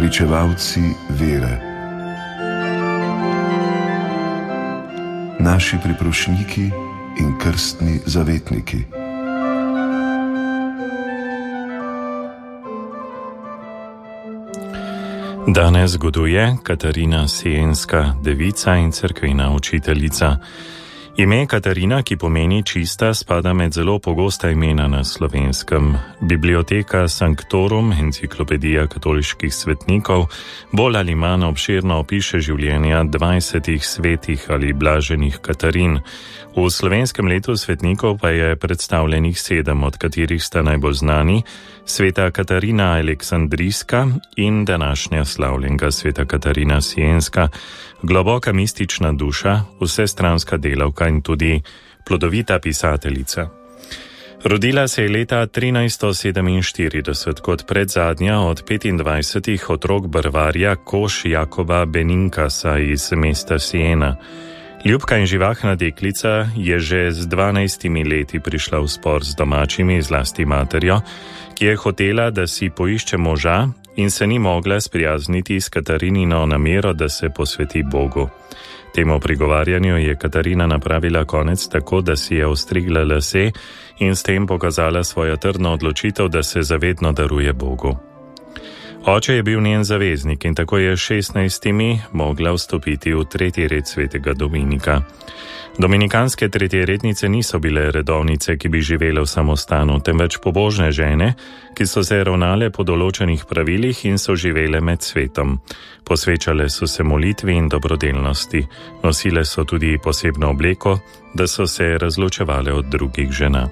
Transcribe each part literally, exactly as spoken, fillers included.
pričevalci vere, naši priprošniki in krstni zavetniki. Danes zgoduje Katarina Sienska, devica in cerkvena učiteljica. Ime Katarina, ki pomeni čista, spada med zelo pogosta imena na Slovenskem. Biblioteka Sanctorum, enciklopedija katoliških svetnikov, bolj ali manj obširno opiše življenja dvajsetih svetih ali blaženih Katarin. V slovenskem letu svetnikov pa je predstavljenih sedem, od katerih sta najbolj znani sveta Katarina Aleksandrijska in današnja slavljenka sveta Katarina Sienska, globoka mistična duša, vsestranska delavka in tudi plodovita pisateljica. Rodila se je leta trinajststo sedeminštirideset kot predzadnja od petindvajsetih otrok brvarja Koš Jakoba Benincasa iz mesta Siena. Ljubka in živahna deklica je že z dvanajstimi leti prišla v spor z domačimi, zlasti materjo, ki je hotela, da si poišče moža in se ni mogla sprijazniti s Katarinino namero, da se posveti Bogu. Temu prigovarjanju je Katarina napravila konec tako, da si je ostrigla lase in s tem pokazala svojo trdno odločitev, da se zavedno daruje Bogu. Oče je bil njen zaveznik in tako je šestnajstimi mogla vstopiti v tretji red svetega Dominika. Dominikanske tretjerednice niso bile redovnice, ki bi živele v samostanu, temveč pobožne žene, ki so se ravnale po določenih pravilih in so živele med svetom. Posvečale so se molitvi in dobrodelnosti, nosile so tudi posebno obleko, da so se razločevale od drugih žena.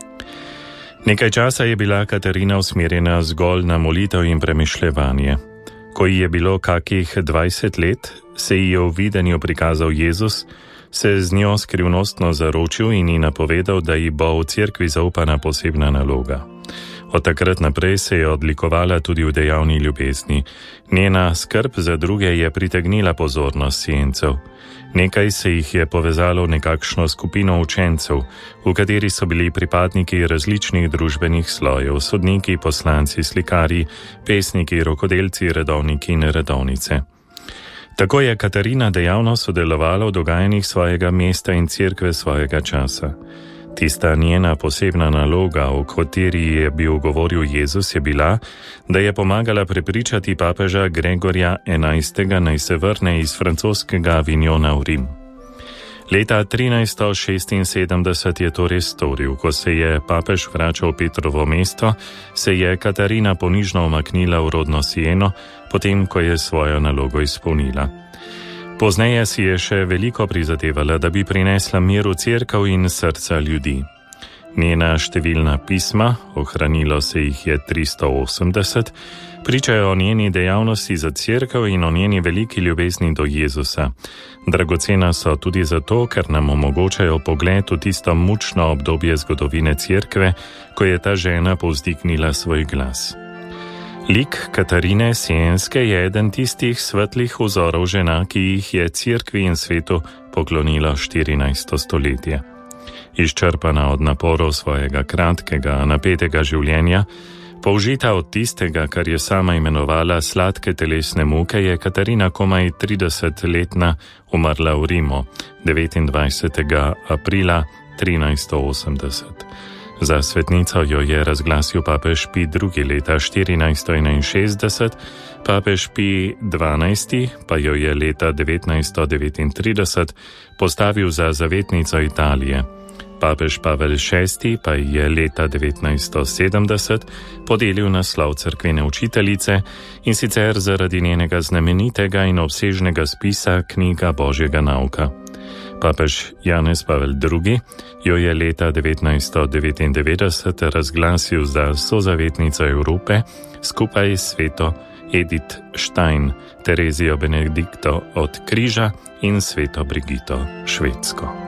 Nekaj časa je bila Katarina usmerjena zgolj na molitev in premišljevanje. Ko ji je bilo kakih dvajset let, se ji je v videnju prikazal Jezus, se z njo skrivnostno zaročil in ji napovedal, da ji bo v cerkvi zaupana posebna naloga. Od takrat naprej se je odlikovala tudi v dejavni ljubezni. Njena skrb za druge je pritegnila pozornost Siencev. Nekaj se jih je povezalo v nekakšno skupino učencev, v kateri so bili pripadniki različnih družbenih slojev, sodniki, poslanci, slikarji, pesniki, rokodelci, redovniki in redovnice. Tako je Katarina dejavno sodelovala v dogajanjih svojega mesta in cerkve svojega časa. Tista njena posebna naloga, o kateri je bil govoril Jezus, je bila, da je pomagala prepričati papeža Gregorja enajstega naj se vrne iz francoskega Avignona v Rim. Leta trinajststo šestinsedemdeset je to res storil. Ko se je papež vračal v Petrovo mesto, se je Katarina ponižno umaknila v rodno Sieno, potem ko je svojo nalogo izpolnila. Pozneje si je še veliko prizadevala, da bi prinesla mir v cerkev in srca ljudi. Njena številna pisma, ohranilo se jih je tristo osemdeset, pričajo o njeni dejavnosti za cerkev in o njeni veliki ljubezni do Jezusa. Dragocena so tudi zato, ker nam omogočajo pogled v tisto mučno obdobje zgodovine cerkve, ko je ta žena povzdignila svoj glas. Lik Katarine Sienske je eden tistih svetlih vzorov žena, ki jih je cerkvi in svetu poklonilo štirinajsto stoletje. Izčrpana od naporov svojega kratkega, napetega življenja, použita od tistega, kar je sama imenovala sladke telesne muke, je Katarina komaj tridesetletna umrla v Rimu devetindvajsetega aprila trinajststo osemdeset. Za svetnico jo je razglasil papež Pij drugi leta štirinajststo enainšestdeset, papež Pij dvanajsti pa jo je leta devetnajststo devetintrideset postavil za zavetnico Italije. Papež Pavel šesti pa je leta devetnajststo sedemdeset podelil naslov cerkvene učiteljice in sicer zaradi njenega znamenitega in obsežnega spisa Knjiga Božjega nauka. Papež Janez Pavel drugi jo je leta devetnajststo devetindevetdeset razglasil za sozavetnico Evrope skupaj s sveto Edith Stein, Terezijo Benedikto od Križa in sveto Brigito Švedsko.